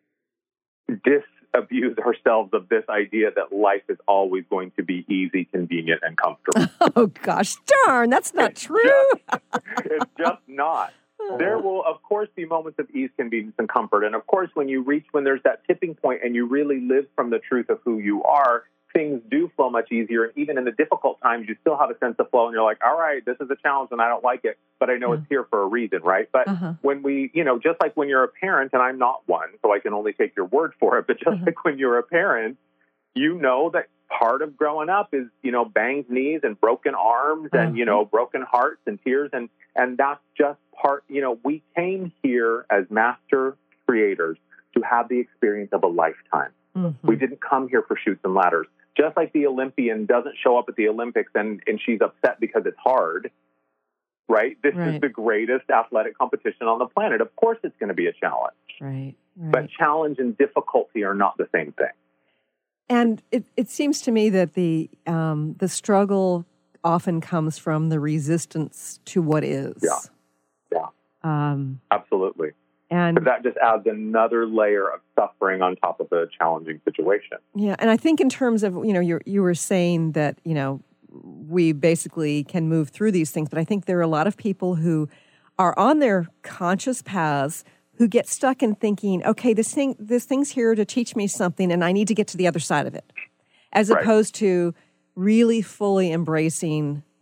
disabuse ourselves of this idea that life is always going to be easy, convenient, and comfortable. Oh, gosh darn, that's not it's true. Just, it's just not. There will, of course, be moments of ease, convenience, and comfort. And, of course, when you reach, when there's that tipping point and you really live from the truth of who you are, things do flow much easier. And even in the difficult times, you still have a sense of flow. And you're like, all right, this is a challenge and I don't like it, but I know yeah. it's here for a reason, right? But uh-huh. when we, you know, just like when you're a parent, and I'm not one, so I can only take your word for it, but just uh-huh. like when you're a parent, you know that part of growing up is, you know, banged knees and broken arms uh-huh. and, you know, broken hearts and tears. And, and that's just part, you know, we came here as master creators to have the experience of a lifetime. Mm-hmm. We didn't come here for chutes and ladders. Just like the Olympian doesn't show up at the Olympics and, and she's upset because it's hard, right? This right. is the greatest athletic competition on the planet. Of course it's going to be a challenge. Right, right. But challenge and difficulty are not the same thing. And it, it seems to me that the um, the struggle often comes from the resistance to what is. Yeah, yeah, um, absolutely. And but that just adds another layer of suffering on top of a challenging situation. Yeah, and I think in terms of, you know, you you were saying that, you know, we basically can move through these things, but I think there are a lot of people who are on their conscious paths who get stuck in thinking, okay, this thing this thing's here to teach me something and I need to get to the other side of it. As right. opposed to really fully embracing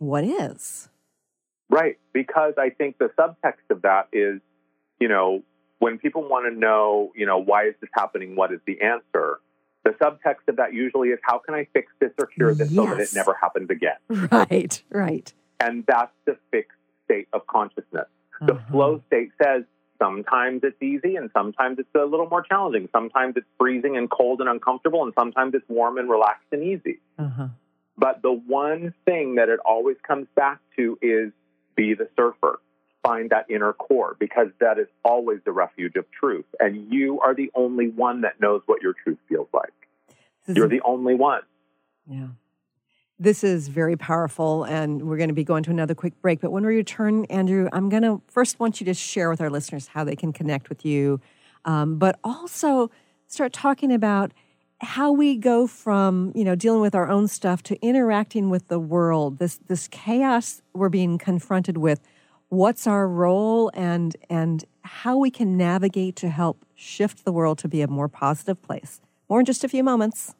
what is. Right, because I think the subtext of that is, you know, when people want to know, you know, why is this happening? What is the answer? The subtext of that usually is, how can I fix this or cure this yes. so that it never happens again? Right, right. And that's the fixed state of consciousness. The Uh-huh. flow state says sometimes it's easy and sometimes it's a little more challenging. Sometimes it's freezing and cold and uncomfortable, and sometimes it's warm and relaxed and easy. Uh-huh. But the one thing that it always comes back to is be the surfer. Find that inner core, because that is always the refuge of truth. And you are the only one that knows what your truth feels like. This You're is, the only one. Yeah. This is very powerful, and we're going to be going to another quick break. But when we return, Andrew, I'm going to first want you to share with our listeners how they can connect with you, um, but also start talking about how we go from, you know, dealing with our own stuff to interacting with the world, this this chaos we're being confronted with. What's our role, and and how we can navigate to help shift the world to be a more positive place. More in just a few moments.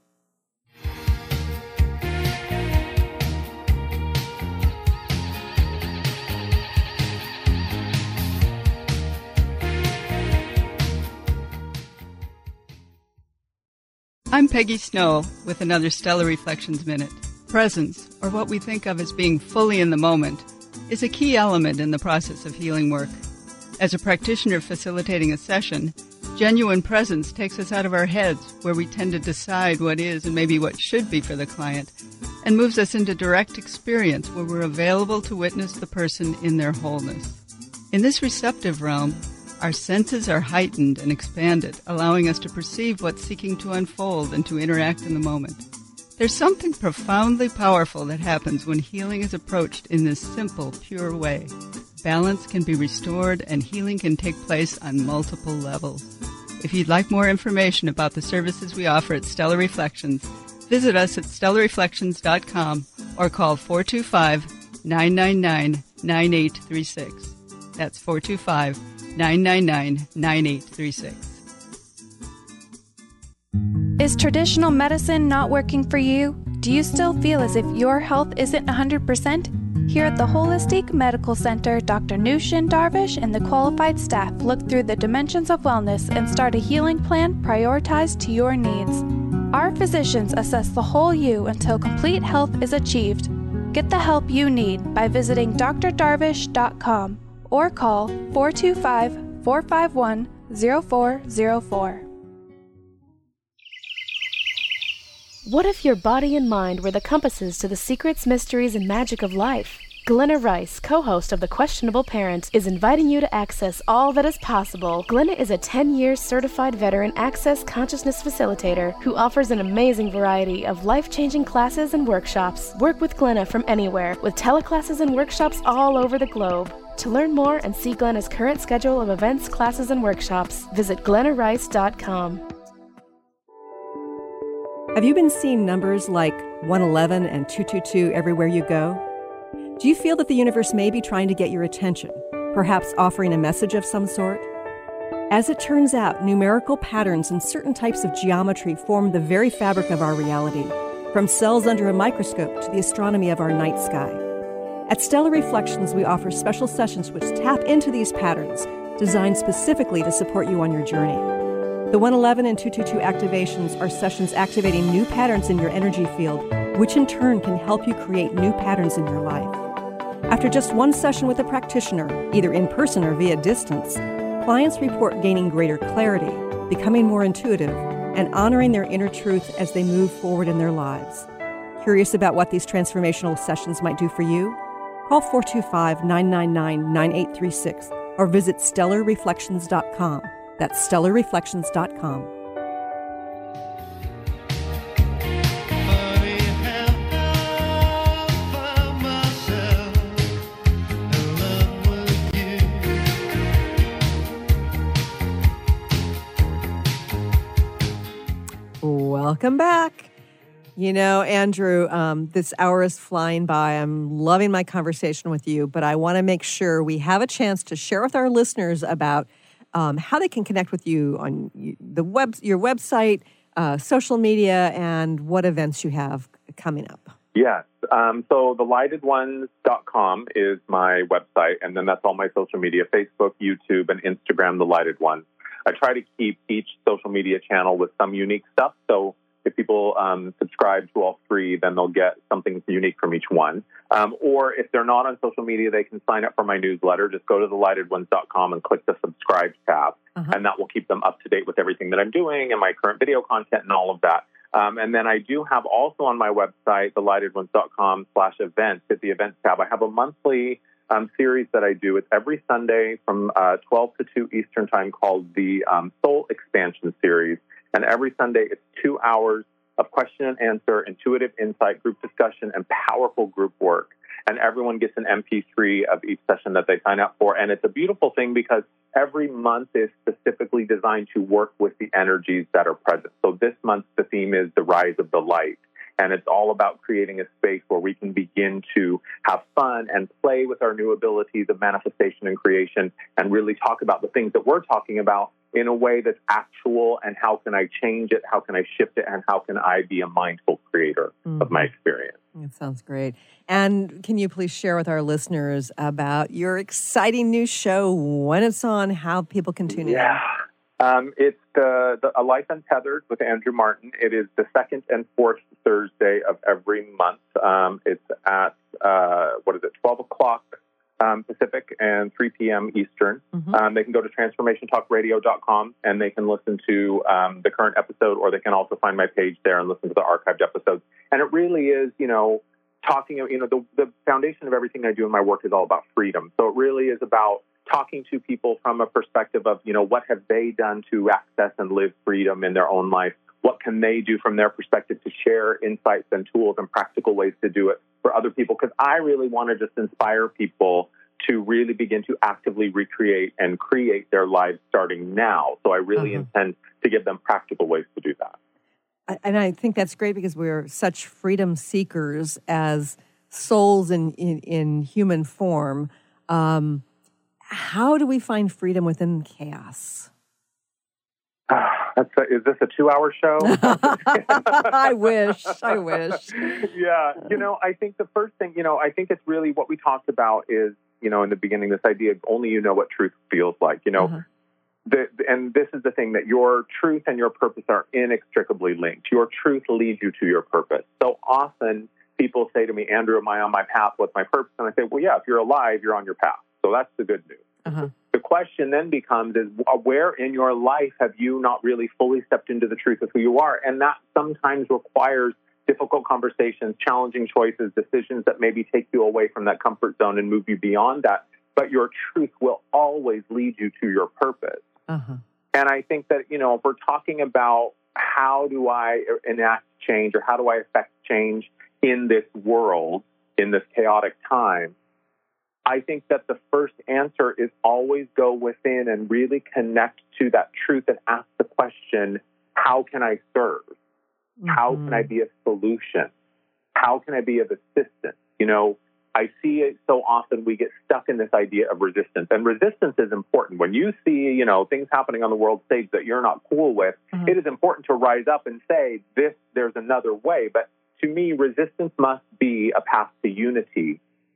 I'm Peggy Snow with another Stellar Reflections Minute. Presence, or what we think of as being fully in the moment, is a key element in the process of healing work. As a practitioner facilitating a session, genuine presence takes us out of our heads, where we tend to decide what is and maybe what should be for the client, and moves us into direct experience, where we're available to witness the person in their wholeness. In this receptive realm, our senses are heightened and expanded, allowing us to perceive what's seeking to unfold and to interact in the moment. There's something profoundly powerful that happens when healing is approached in this simple, pure way. Balance can be restored and healing can take place on multiple levels. If you'd like more information about the services we offer at Stellar Reflections, visit us at stellar reflections dot com or call four two five, nine nine nine, nine eight three six. That's four two five, nine nine nine, nine eight three six. Is traditional medicine not working for you? Do you still feel as if your health isn't one hundred percent? Here at the Holistic Medical Center, Doctor Nushin Darvish and the qualified staff look through the dimensions of wellness and start a healing plan prioritized to your needs. Our physicians assess the whole you until complete health is achieved. Get the help you need by visiting d r darvish dot com or call four two five, four five one, zero four zero four. What if your body and mind were the compasses to the secrets, mysteries, and magic of life? Glenna Rice, co-host of The Questionable Parent, is inviting you to access all that is possible. Glenna is a ten-year certified veteran Access Consciousness facilitator who offers an amazing variety of life-changing classes and workshops. Work with Glenna from anywhere, with teleclasses and workshops all over the globe. To learn more and see Glenna's current schedule of events, classes, and workshops, visit glenna rice dot com. Have you been seeing numbers like one eleven and two two two everywhere you go? Do you feel that the universe may be trying to get your attention, perhaps offering a message of some sort? As it turns out, numerical patterns and certain types of geometry form the very fabric of our reality, from cells under a microscope to the astronomy of our night sky. At Stellar Reflections, we offer special sessions which tap into these patterns, designed specifically to support you on your journey. The one eleven and two two two activations are sessions activating new patterns in your energy field, which in turn can help you create new patterns in your life. After just one session with a practitioner, either in person or via distance, clients report gaining greater clarity, becoming more intuitive, and honoring their inner truth as they move forward in their lives. Curious about what these transformational sessions might do for you? Call four two five, nine nine nine, nine eight three six or visit stellar reflections dot com. That's stellar reflections dot com. Welcome back. You know, Andrew, um, this hour is flying by. I'm loving my conversation with you, but I want to make sure we have a chance to share with our listeners about um, how they can connect with you on the web, your website, uh, social media, and what events you have coming up. Yes. Um, so the lighted ones dot com is my website, and then that's all my social media, Facebook, YouTube, and Instagram, The Lighted Ones. I try to keep each social media channel with some unique stuff. So if people um, subscribe to all three, then they'll get something unique from each one. Um, or if they're not on social media, they can sign up for my newsletter. Just go to the lighted ones dot com and click the subscribe tab, uh-huh. and that will keep them up to date with everything that I'm doing and my current video content and all of that. Um, and then I do have also on my website, the lighted ones dot com slash events, hit the events tab. I have a monthly um, series that I do. It's every Sunday from uh, twelve to two Eastern time called the um, Soul Expansion Series. And every Sunday, it's two hours of question and answer, intuitive insight, group discussion, and powerful group work. And everyone gets an M P three of each session that they sign up for. And it's a beautiful thing because every month is specifically designed to work with the energies that are present. So this month, the theme is the rise of the light. And it's all about creating a space where we can begin to have fun and play with our new abilities of manifestation and creation and really talk about the things that we're talking about in a way that's actual, and how can I change it, how can I shift it, and how can I be a mindful creator mm-hmm. of my experience. That sounds great. And can you please share with our listeners about your exciting new show, when it's on, how people can tune in? Yeah. Um, it's the, the A Life Untethered with Andrew Martin. It is the second and fourth Thursday of every month. Um, it's at, uh, what is it, twelve o'clock um, Pacific and three p.m. Eastern. Mm-hmm. Um, they can go to transformation talk radio dot com and they can listen to um, the current episode, or they can also find my page there and listen to the archived episodes. And it really is, you know, talking, you know, the, the foundation of everything I do in my work is all about freedom. So it really is about talking to people from a perspective of, you know, what have they done to access and live freedom in their own life? What can they do from their perspective to share insights and tools and practical ways to do it for other people? Because I really want to just inspire people to really begin to actively recreate and create their lives starting now. So I really uh-huh. intend to give them practical ways to do that. And I think that's great because we're such freedom seekers as souls in, in, in human form. Um, how do we find freedom within chaos? That's a, is this a two-hour show? I wish. I wish. Yeah. You know, I think the first thing, you know, I think it's really what we talked about is, you know, in the beginning, this idea of only you know what truth feels like. You know, uh-huh. the, and this is the thing, that your truth and your purpose are inextricably linked. Your truth leads you to your purpose. So often people say to me, Andrew, am I on my path? What's my purpose? And I say, well, yeah, if you're alive, you're on your path. So that's the good news. Uh-huh. The question then becomes, is where in your life have you not really fully stepped into the truth of who you are? And that sometimes requires difficult conversations, challenging choices, decisions that maybe take you away from that comfort zone and move you beyond that. But your truth will always lead you to your purpose. Uh-huh. And I think that, you know, if we're talking about how do I enact change or how do I affect change in this world, in this chaotic time, I think that the first answer is always go within and really connect to that truth and ask the question, how can I serve? Mm-hmm. How can I be a solution? How can I be of assistance? You know, I see it so often we get stuck in this idea of resistance. And resistance is important. When you see, you know, things happening on the world stage that you're not cool with, mm-hmm. it is important to rise up and say, this, there's another way. But to me, resistance must be a path to unity.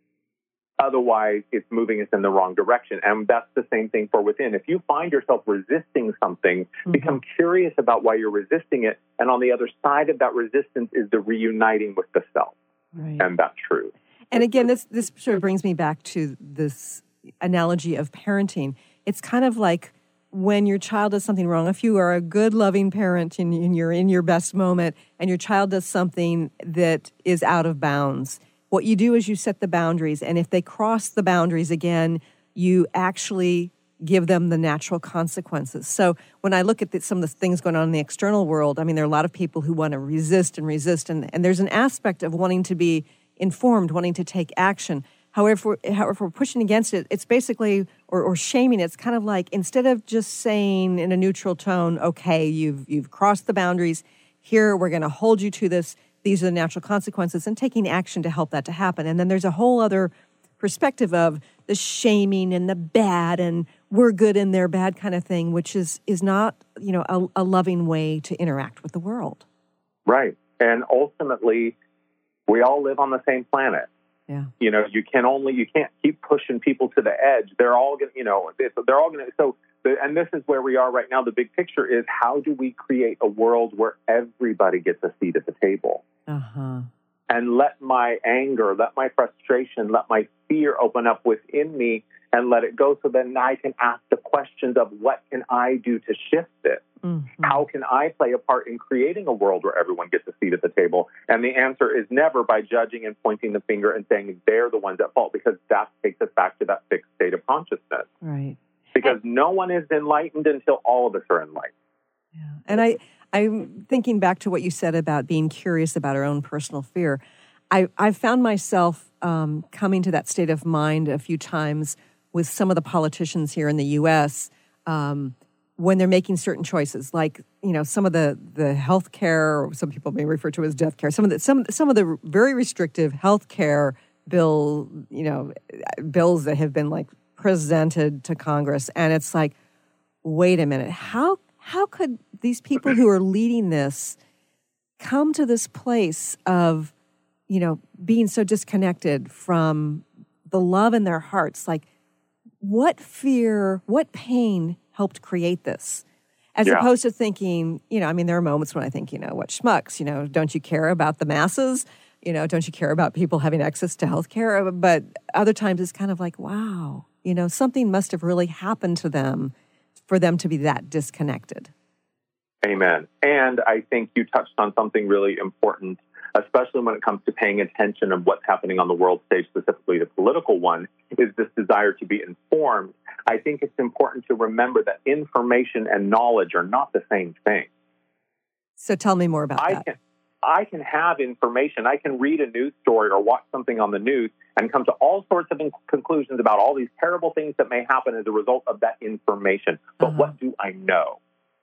Otherwise, it's moving us in the wrong direction. And that's the same thing for within. If you find yourself resisting something, mm-hmm. become curious about why you're resisting it. And on the other side of that resistance is the reuniting with the self. Right. And that's true. And again, this, this sort of brings me back to this analogy of parenting. It's kind of like when your child does something wrong. If you are a good, loving parent and, and you're in your best moment and your child does something that is out of bounds, what you do is you set the boundaries, and if they cross the boundaries again, you actually give them the natural consequences. So when I look at the, some of the things going on in the external world, I mean, there are a lot of people who want to resist and resist, and, and there's an aspect of wanting to be informed, wanting to take action. However, if we're, however, if we're pushing against it, it's basically, or, or shaming, it's kind of like, instead of just saying in a neutral tone, okay, you've you've crossed the boundaries, here, we're going to hold you to this, these are the natural consequences, and taking action to help that to happen. And then there's a whole other perspective of the shaming and the bad and we're good and they're bad kind of thing, which is is not, you know, a, a loving way to interact with the world. Right. And ultimately, We all live on the same planet. Yeah. You know, you can only, you can't keep pushing people to the edge. They're all going to, you know, they're all going to, so, the, and this is where we are right now. The big picture is, how do we create a world where everybody gets a seat at the table? Uh-huh. And let my anger, let my frustration, let my fear open up within me and let it go, so then I can ask the questions of, what can I do to shift it? Mm-hmm. How can I play a part in creating a world where everyone gets a seat at the table? And the answer is never by judging and pointing the finger and saying they're the ones at fault, because that takes us back to that fixed state of consciousness. Right. Because no one is enlightened until all of us are enlightened. Yeah. And I, I'm thinking back to what you said about being curious about our own personal fear. I, I've found myself um, coming to that state of mind a few times with some of the politicians here in the U S um, when they're making certain choices, like, you know, some of the, the health care, or some people may refer to as death care, some of the, some, some of the very restrictive health care bill, you know, bills that have been like presented to Congress. And it's like, wait a minute, how, how could these people who are leading this come to this place of, you know, being so disconnected from the love in their hearts? Like, what fear, what pain helped create this? As yeah. opposed to thinking, you know, I mean, there are moments when I think, you know, what schmucks, you know, don't you care about the masses? You know, don't you care about people having access to health care? But other times it's kind of like, wow, you know, something must have really happened to them for them to be that disconnected. Amen. And I think you touched on something really important, especially when it comes to paying attention of what's happening on the world stage, specifically the political one, is this desire to be informed. I think it's important to remember that information and knowledge are not the same thing. So tell me more about I that. Can, I can have information. I can read a news story or watch something on the news and come to all sorts of conclusions about all these terrible things that may happen as a result of that information. But uh-huh. what do I know?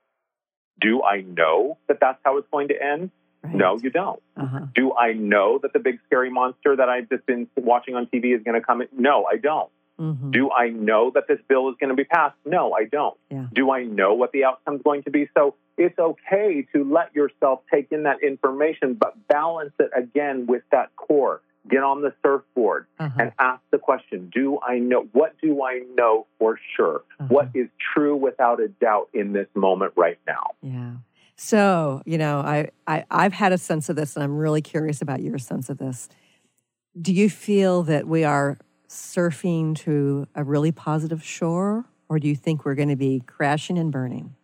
Do I know that that's how it's going to end? Right. No, you don't. Uh-huh. Do I know that the big scary monster that I've just been watching on T V is going to come in? No, I don't. Mm-hmm. Do I know that this bill is going to be passed? No, I don't. Yeah. Do I know what the outcome is going to be? So it's okay to let yourself take in that information, but balance it again with that core. Get on the surfboard uh-huh. and ask the question, do I know? What do I know for sure? Uh-huh. What is true without a doubt in this moment right now? Yeah. So, you know, I, I, I've had a sense of this, and I'm really curious about your sense of this. Do you feel that we are surfing to a really positive shore, or do you think we're going to be crashing and burning?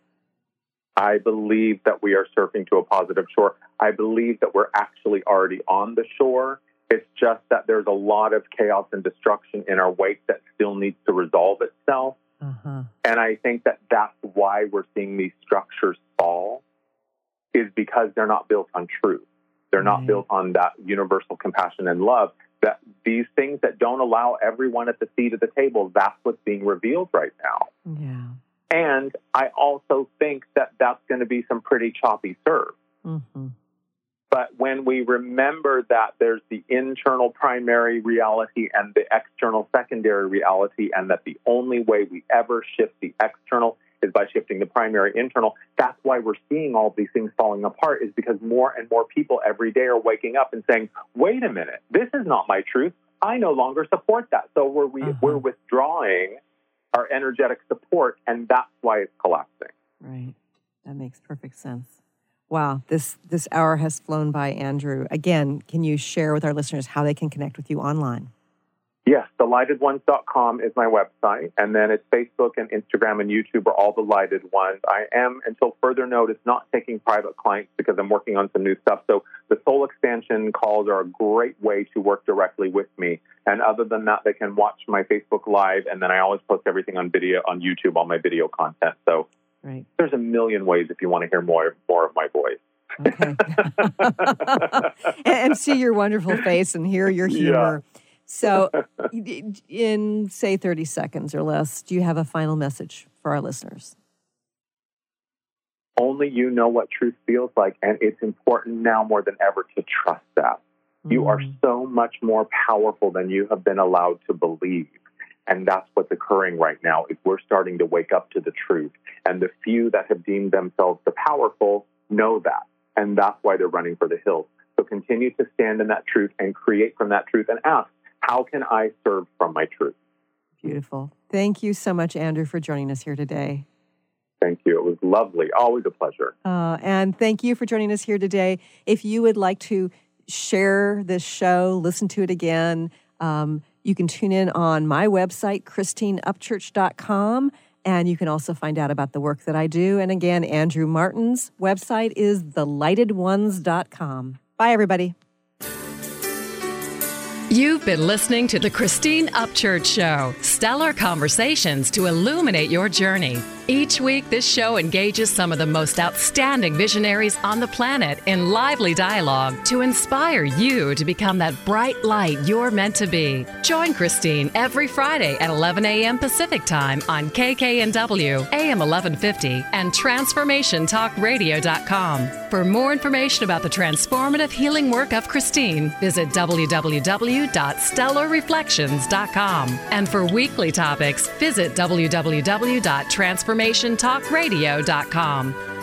I believe that we are surfing to a positive shore. I believe that we're actually already on the shore. It's just that there's a lot of chaos and destruction in our wake that still needs to resolve itself. Uh-huh. And I think that that's why we're seeing these structures fall, is because they're not built on truth. They're not right. built on that universal compassion and love. That these things that don't allow everyone at the seat of the table, that's what's being revealed right now. Yeah. And I also think that that's going to be some pretty choppy surf. Mm-hmm. But when we remember that there's the internal primary reality and the external secondary reality, and that the only way we ever shift the external is by shifting the primary internal, that's why we're seeing all these things falling apart, is because more and more people every day are waking up and saying, wait a minute, this is not my truth. I no longer support that. So we're, we, uh-huh. we're withdrawing our energetic support, and that's why it's collapsing. Right. That makes perfect sense. Wow, this this hour has flown by, Andrew. Again, can you share with our listeners how they can connect with you online? Yes, the lighted ones dot com is my website, and then it's Facebook and Instagram and YouTube are all the Lighted Ones. I am, until further notice, not taking private clients because I'm working on some new stuff. So the soul expansion calls are a great way to work directly with me. And other than that, they can watch my Facebook Live, and then I always post everything on video on YouTube, all my video content. So right. there's a million ways if you want to hear more more of my voice. Okay. and, and see your wonderful face and hear your humor. Yeah. So in, say, thirty seconds or less, do you have a final message for our listeners? Only you know what truth feels like, and it's important now more than ever to trust that. Mm-hmm. You are so much more powerful than you have been allowed to believe. And that's what's occurring right now, is we're starting to wake up to the truth. And the few that have deemed themselves the powerful know that. And that's why they're running for the hills. So continue to stand in that truth and create from that truth and ask, how can I serve from my truth? Beautiful. Thank you so much, Andrew, for joining us here today. Thank you. It was lovely. Always a pleasure. Uh, and thank you for joining us here today. If you would like to share this show, listen to it again, um, you can tune in on my website, Christine Upchurch dot com, and you can also find out about the work that I do. And again, Andrew Martin's website is the lighted ones dot com. Bye, everybody. You've been listening to The Christine Upchurch Show, stellar conversations to illuminate your journey. Each week, this show engages some of the most outstanding visionaries on the planet in lively dialogue to inspire you to become that bright light you're meant to be. Join Christine every Friday at eleven a.m. Pacific Time on K K N W, A M eleven fifty, and transformation talk radio dot com. For more information about the transformative healing work of Christine, visit w w w dot stellar reflections dot com. And for weekly topics, visit w w w dot transformation talk radio dot com.